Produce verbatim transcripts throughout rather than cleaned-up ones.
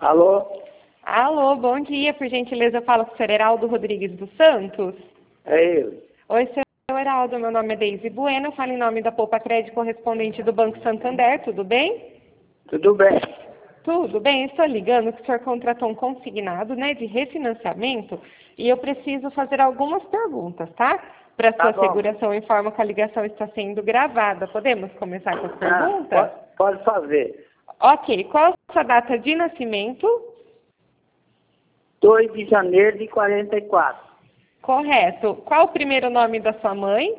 Alô? Alô, bom dia. Por gentileza, eu falo com o senhor Heraldo Rodrigues dos Santos. É ele. Oi, senhor Heraldo. Meu nome é Deise Bueno. Eu falo em nome da Poupa Crédito correspondente do Banco Santander. Tudo bem? Tudo bem? Tudo bem. Estou ligando que o senhor contratou um consignado, né, de refinanciamento e eu preciso fazer algumas perguntas, tá? Para Tá sua bom. segurança, eu informo que a ligação está sendo gravada. Podemos começar com as Ah, perguntas? pode, pode fazer. Ok. Qual a sua data de nascimento? dois de janeiro de quarenta e quatro. Correto. Qual o primeiro nome da sua mãe?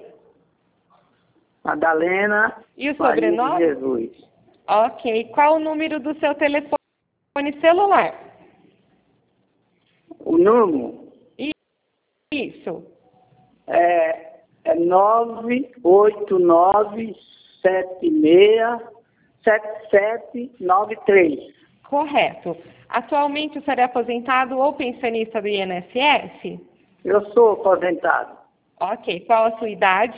Madalena E o Maria de sobrenome? Jesus. Ok. Qual o número do seu telefone celular? O número Isso. é, é nove oito nove sete seis sete sete nove três. Correto. Atualmente o senhor é aposentado ou pensionista do I N S S? Eu sou aposentado. Ok. Qual a sua idade?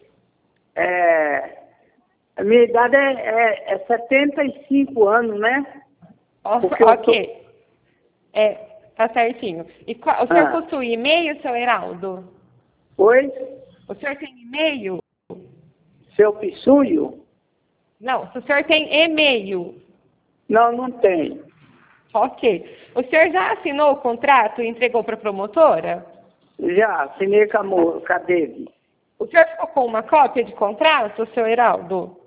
É, a minha idade é, é, é setenta e cinco anos, né? O- Porque eu ok. É, tá certinho. E qual, o senhor Ah. possui e-mail, seu Heraldo? Oi? O senhor tem e-mail? Seu Pissuio? Não, se o senhor tem e-mail. Não, não tem. Ok. O senhor já assinou o contrato e entregou para a promotora? Já, assinei com a, mo- com a dele. O senhor ficou com uma cópia de contrato, seu Heraldo?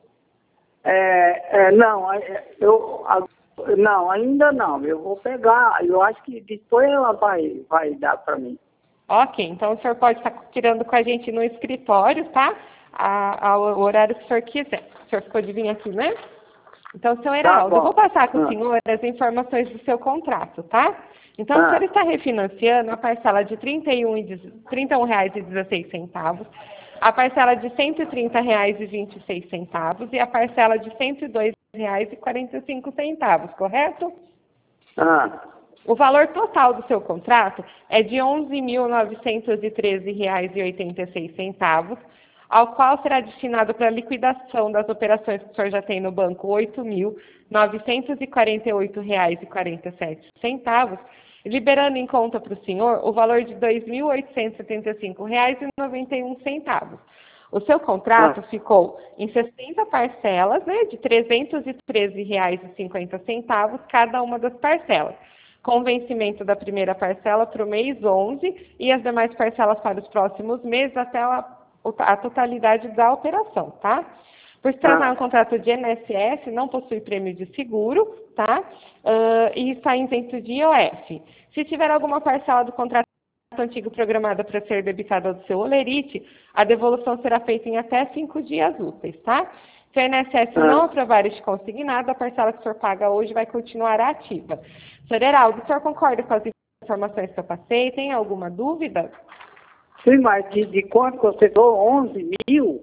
É, é, não, é, eu, a- não, ainda não. Eu vou pegar. Eu acho que depois ela vai, vai dar para mim. Ok, então o senhor pode estar tirando com a gente no escritório, tá? A, a- o horário que o senhor quiser. O senhor ficou de vir aqui, né? Então, seu Heraldo, eu vou bom. passar com o Ah. senhor as informações do seu contrato, tá? Então, o Ah. senhor está refinanciando a parcela de trinta e um e dez- trinta e um reais e dezesseis centavos, a parcela de cento e trinta reais e vinte e seis centavos e a parcela de cento e dois reais e quarenta e cinco centavos, correto? Ah. O valor total do seu contrato é de onze mil novecentos e treze reais e oitenta e seis centavos, ao qual será destinado para a liquidação das operações que o senhor já tem no banco oito mil novecentos e quarenta e oito reais e quarenta e sete centavos, liberando em conta para o senhor o valor de dois mil oitocentos e setenta e cinco reais e noventa e um centavos. O seu contrato Ah. ficou em sessenta parcelas, né, de trezentos e treze reais e cinquenta centavos cada uma das parcelas, com vencimento da primeira parcela para o mês onze e as demais parcelas para os próximos meses até a, a totalidade da operação, tá? Por se tratar de um contrato de I N S S, não possui prêmio de seguro, tá? Uh, e está isento de I O F. Se tiver alguma parcela do contrato antigo programada para ser debitada do seu holerite, a devolução será feita em até cinco dias úteis, tá? Se o I N S S Ah. não aprovar este consignado, a parcela que o senhor paga hoje vai continuar ativa. senhor Heraldo, o senhor concorda com as informações que eu passei? Tem alguma dúvida? Sim, mas de, de quanto que você deu? onze mil?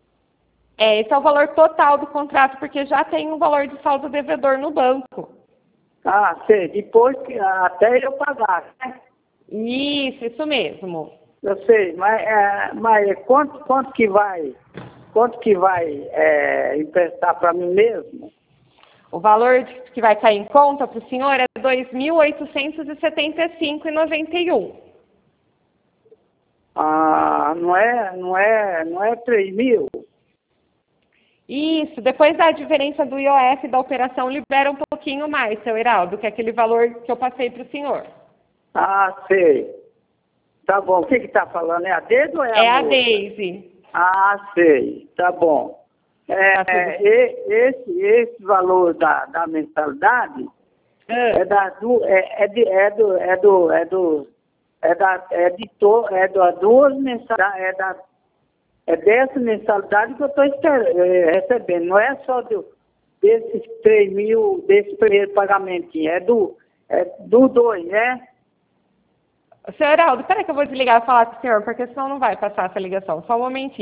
É, esse é o valor total do contrato, porque já tem um valor de saldo devedor no banco. Ah, sei. Depois que até eu pagar, né? Isso, isso mesmo. Eu sei, mas, é, mas quanto, quanto que vai, quanto que vai é, emprestar para mim mesmo? O valor que vai cair em conta para o senhor é dois mil oitocentos e setenta e cinco reais e noventa e um centavos. Ah, não é, não é, não é três mil? Isso, depois da diferença do I O F da operação, libera um pouquinho mais, seu Heraldo, que é aquele valor que eu passei para o senhor. Ah, sei. Tá bom. O que que tá falando? É a dedo ou é a É a moça? Deise. Ah, sei. Tá bom. É, Tá tudo... e- esse, esse valor da, da mensalidade é da do é, é, de, é do é do é do é da é de to, é das duas mensalidades, é da é dessa mensalidade que eu estou recebendo, não é só do, desses três mil, desse primeiro pagamentinho, é do, é do dois, né? Seu Heraldo, peraí que eu vou desligar e falar com o senhor, porque senão não vai passar essa ligação. Só um momentinho.